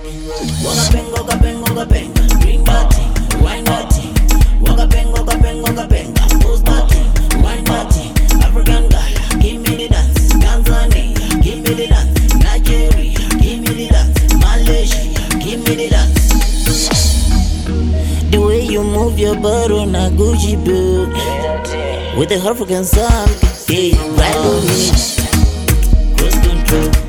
Waka penga, bring that thing, wine that thing. Waka penga, post that thing, wine that thing. African girl, give me the dance. Tanzania, give me the dance. Nigeria, give me the dance. Malaysia, give me the dance. The way you move your butt on a Gucci boot, with the African sound, yeah, right on me. Cross control.